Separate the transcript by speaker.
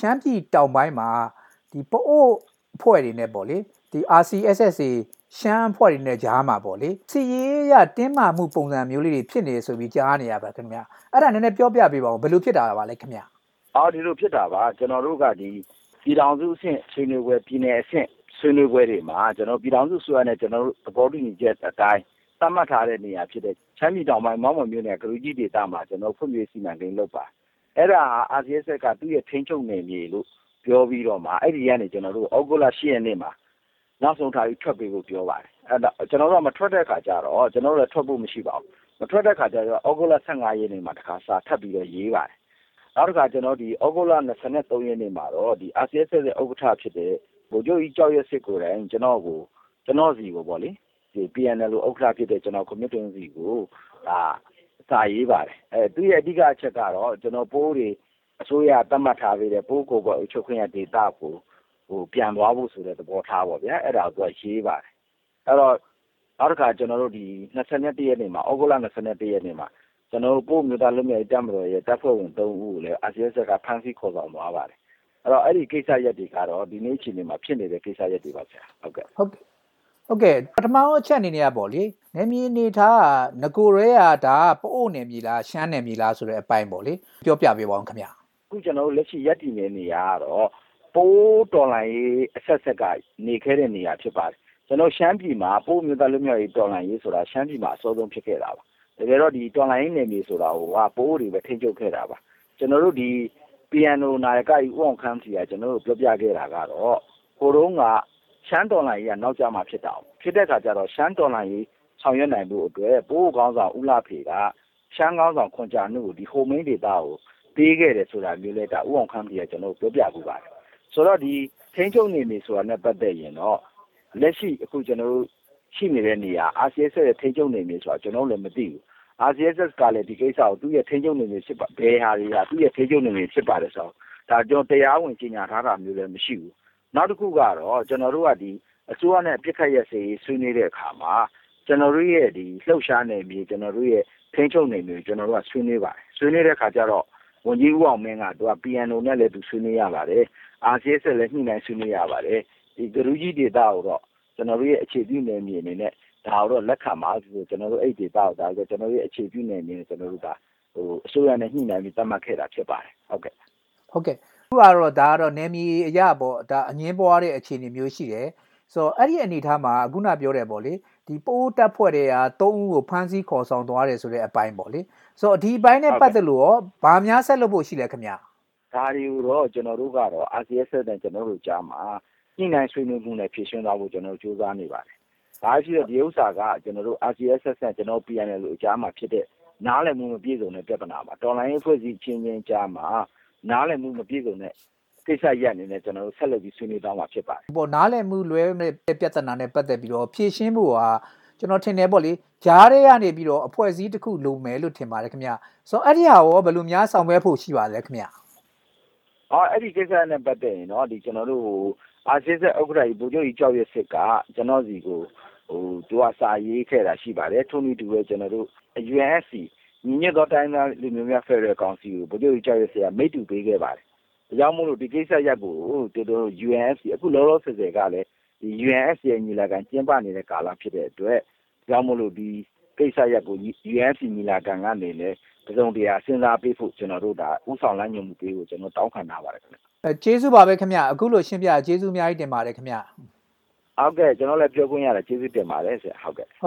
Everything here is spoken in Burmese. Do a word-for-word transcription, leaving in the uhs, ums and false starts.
Speaker 1: ရှမ်းပြည်တောင်ပိုင်းမှာဒီပအို့ဖွဲ့တွေနဲ့ပေါ့လေဒီ R C S S တွေရှမ်းဖွဲ့တွေနဲ့ကြားမှာပေါ့လေစီရေးရတင်းမာမှုပုံစံမျိုးလေးတွေဖြစ်နေဆိုပြီးကြားနေရပါခင်ဗျအဲ့ဒါနည်းနည်းပြောပြပေးပါဦးဘယ်လိုဖြစ်တာပါလဲခင်ဗျ
Speaker 2: အော်ဒီလိုဖြစ်တာပါကျွန်တော်တို့ကဒီပြည်ထောင်စုအဆင့်ဆွေးနွေးပွဲပြည်နယ်အဆင့်ဆွေးနွေးပွဲတွေမှာကျွန်တော်ပြည်ထောင်စုဆွေးနွေးနဲ့ကျွန်တော်တို့သဘောတူညီချက်အတိုင်းသတ်မှတ်ထားတဲ့နေရာဖြစ်တဲ့ချမ်းပြည်တောင်ပိုင်းမောင်းမော်မြို့နယ်ကလူကြီးဒေသမှာကျွန်တော်ဖွံ့ဖြိုးစီမံကိန်းလုပ်ပါအဲ့ဒါ R C S S ကသူ့ရဲ့ထိန်းချုပ်နယ်မြေလို့ပြောပြီးတော့မှအဲ့ဒီကနေကျွန်တော်တို့ဩဂုတ်လ၈ရက်နေ့မှာနောက်ဆုံးထားပြီးထွက်ပေးဖို့ပြောပါတယ်အဲ့ဒါကျွန်တော်တို့ကမထွက်တဲ့ခါကျတော့ကျွန်တော်တို့လည်းထွက်ဖို့မရှိပါဘူးမထွက်တဲ့ခါကျတော့ဩဂုတ်လ၁၅ရက်နေ့မှာတခါစာထပ်ပြီးတော့ရေးပါတယ်နောက်တစ်ခါကျွန်တော်ဒီဩဂုတ်လ၂၃ရက်နေ့မှာတော့ဒီ R C S S ရဲ့ဥက္ကဋ္ဌဖြစ်တဲ့ဗိုလ်ချုပ်ကြီးကြောက်ရွံ့စစ်ကိုယ်တိုင်ကျွန်တော်ကိုကျွန်တော်စီကိုပေါ့လေဒီ P N L ဥက္ကဋ္ဌဖြစ်တဲ့ကျွန်တော်ကွန်မြူနတီစီကိုဒါစာရေးပါတယ်အဲသူရဲ့အဓိကအချက်ကတော့ကျွန်တော်ပိုးတွေအစိုးရတတ်မှတ်ထားပေးတဲ့ပိုးကိုကအချုပ်ခွင့်ရဒေတာကိုဟိုပြန်သွားဖို့ဆိုတဲ့သဘောထားပါဗျာအဲ့ဒါကိုသူကရေးပါတယ်အဲ့တော့နောက်တစ်ခါကျွန်တော်တို့ဒီ၂၁ရက်နေ့မှာဩဂုတ်လ၂၁ရက်နေ့မှာကျွန်တော်တို့ပို့မြို့သားလူမျိုးတပ်မတော်ရဲ့တပ်ဖွဲ့ဝင်၃ဦးကိုလည်း R C S S ကဖမ်းဆီးခေါ်ဆောင်သွားပါတယ်အဲ့တော့အဲ့ဒီကိစ္စရက်တွေကတော့ဒီနေ့အချိန်မှာဖြစ်နေတဲ့ကိစ္စရက်တွေပါဗျာဟုတ်ကဲ့
Speaker 1: ဟုတ်ဟုတ်ကဲ့ပထမဆုံးအချက်အနေနဲ့ပေါ့လေနယ်မြေအနေထားကငကိုရဲရဒါပအို့နယ်မြေလားရှမ်းနယ်မြေလားဆိုတဲ့အပိုင်းပေါ့လေပြောပြပေးပါဦးခင်ဗျ
Speaker 2: အခုကျွန်တော်တို့လက်ရှိရက်တည်နေနေရတော့ပိုးတော်လိုင်းရေးအဆက်ဆက်ကနေခဲ့တဲ့နေရာဖြစ်ပါတယ်ကျွန်တော်ရှမ်းပြည်မှာပိုးမြို့သားလူမျိုးရေးတော်လိုင်းရေးဆိုတာရှမ်းပြည်မှာအစောဆုံးဖြစ်ခဲ့တာပါတကယ်တော့ဒီတော်လိုင်းရေးနယ်မြေဆိုတာဟိုကပိုးတွေပဲထိန်းချုပ်ခဲ့တာပါကျွန်တော်တို့ဒီ P N O နာယကကြီးဦးအောင်ခမ်းစီကကျွန်တော်တို့ပြောပြခဲ့တာကတော့ကိုတုံးကရှမ်းတော်လိုင်းရေးကနောက်ကျမှဖြစ်တာဖြစ်တဲ့အခါကျတော့ရှမ်းတော်လိုင်းရေးဆောင်ရွက်နိုင်ဖို့အတွက်ပိုးကောင်းဆောင်ဦးလာဖေကရှမ်းကောင်းဆောင်ခွန်ကြာနုကိုဒီဟိုမိန်းဒေတာကိုပေးခဲ့တယ်ဆိုတာမျိုးလဲဒါဦးအောင်ခမ်းစီကကျွန်တော်တို့ပြောပြခဲ့ပါတယ်ဆိုတော့ဒီထိန်းချုပ်နေနေဆိုတာနဲ့ပတ်သက်ရင်တော့လက်ရှိအခုကျွန်တော်တို့ရှိနေတဲ့နေရာ R C S S ရဲ့ထိန်းချုပ်နေနေဆိုတာကျွန်တော်လည်းမသိဘူး R C S S ကလည်းဒီကိစ္စကိုသူ့ရဲ့ထိန်းချုပ်နေနေဖြစ်ပါဘယ်ဟာတွေကသူ့ရဲ့ထိန်းချုပ်နေနေဖြစ်ပါတယ်ဆိုတော့ဒါကျွန်တော်တရားဝင်ကြီးညာထားတာမျိုးလည်းမရှိဘူးနောက်တစ်ခုကတော့ကျွန်တော်တို့ကဒီအစိုးရနဲ့ပြစ်ခတ်ရက်စေးဆွေးနွေးတဲ့အခါမှာကျွန်တော်တို့ရဲ့ဒီလှုပ်ရှားနေပြီကျွန်တော်တို့ရဲ့ထိန်းချုပ်နေနေကျွန်တော်တို့ကဆွေးနွေးပါတယ်ဆွေးနွေးတဲ့အခါကျတော့ဝန်ကြီးဦးအောင်မင်းကသူက P N O နဲ့လည်းသူဆွေးနွေးရပါတယ် R C S S လည်းညှိနှိုင်းဆွေးနွေးရပါတယ်ဒီဂရုကြီးဒေတာကိုတော့ကျွန်တော်တို့ရဲ့အခြေပြုနယ်မြေအနေနဲ့ဒါတော့လက်ခံပါဆိုကျွန်တော်တို့အဲ့ဒေတာကိုဒါဆိုကျွန်တော်တို့ရဲ့အခြေပြုနယ်မြေနဲ့ကျွန်တော်တို့ကဟိုအစိုးရနဲ့ညှိနှိုင်းပြီးသတ်မှတ်ခဲ့တာဖြစ်ပါတယ်ဟုတ်ကဲ့
Speaker 1: ဟုတ်ကဲ့အခုကတော့ဒါကတော့နယ်မြေအရပေါ့ဒါအငင်းပွားတဲ့အခြေအနေမျိုးရှိတယ်ဆိုတော့အဲ့ဒီအနေထားမှာအခုနပြောတယ်ပေါ့လေဒီပိုးတက်ဖွဲ့တွေက၃ဦးကိုဖမ်းဆီးခေါ်ဆောင်သွားတယ်ဆိုတဲ့အပိုင်းပေါ့လေဆိုတော့ဒီအပိုင်းနဲ့ပတ်သက်လို့ရောဗာများဆက်လုပ်ဖို့ရှိလဲခင်ဗျာ
Speaker 2: ဒါတွေတော့ကျွန်တော်တို့ကတော့ R C S S နဲ့ကျွန်တော်တို့ကြားမှာညှိနှိုင်းဆွေးနွေးမှုနဲ့ဖြည့်ရှင်းသွားဖို့ကျွန်တော်တို့စူးစမ်းနေပါတယ်ဒါရှိတဲ့ဒီဥစ္စာကကျွန်တော်တို့ R C S S နဲ့ကျွန်တော် P N L လို့အကြားမှာဖြစ်တဲ့နားလည်မှုမပြည့်စုံတဲ့ပြဿနာပါတော်လိုင်းအဖွဲ့အစည်းချင်းချင်းကြားမှာနားလည်မှုမပြည့်စုံတဲ့ကိစ္စရပ်အနေနဲ့ကျွန်တော်တို့ဆက်လက်ပြီးဆွေးနွေးသွားမှာဖြစ်ပါတယ်
Speaker 1: ပေါ့နားလည်မှုလွဲတဲ့ပြဿနာနဲ့ပတ်သက်ပြီးတော့ဖြည့်ရှင်းဖို့ဟာကျွန်တော်ထင်တယ်ပေါ့လေကြားထဲကနေပြီးတော့အဖွဲ့အစည်းတစ်ခုလိုမယ်လို့ထင်ပါတယ်ခင်ဗျဆိုတော့အဲ့ဒီဟာရောဘယ်လိုများဆောင်ရွက်ဖို့ရှိပါလဲခင်ဗျ
Speaker 2: အော်အဲ့ဒီကိစ္စနဲ့ပတ်သက်ရင်တော့ဒီကျွန်တော်တို့ဟို R C S S ဥက္ကဋ္ဌကြီးဗိုလ်ချုပ်ကြီးကြောက်ရွံ့စစ်ကကျွန်တော်စီကိုဟိုသူကစာရေးခဲ့တာရှိပါတယ်ထို့နည်းတူပဲကျွန်တော်တို့ U N S C ညီညွတ်သောတိုင်းသားလူမျိုးများဖက်ဒရယ်ကောင်စီကိုဗိုလ်ချုပ်ကြီးကြောက်ရွံ့စစ်ကမိတ္တူပေးခဲ့ပါတယ်ဒါကြောင့်မို့လို့ဒီကိစ္စရပ်ကိုတို့တို့ U N S C အခုလောလောဆယ်ဆယ်ကလည်းဒီ U N S C ရဲ့ညီလာခံကျင်းပနေတဲ့ကာလဖြစ်တဲ့အတွက်ဒါကြောင့်မို့လို့ဒီကိစ္စရပ်ကို U N S C ညီလာခံကနေလည်းတစုံတရာစဉ်းစားပေးဖို့ကျွန်တော်တို့ဒါဥဆောင်လမ်းညွှန်မှုပေးဖို့ကျွန်တော်တောင်းခံထားပါတယ်ခင်ဗျ
Speaker 1: အဲကျေးဇူးပါပဲခင်ဗျအခုလိုရှင်းပြကျေးဇူးအများကြီးတင်ပါတယ်ခင်ဗျ
Speaker 2: ဟုတ်ကဲ့ကျွန်တော်လည်းပြောခွင့်ရတယ်ကျေးဇူးတင်ပါတယ်ဆရာဟုတ်ကဲ့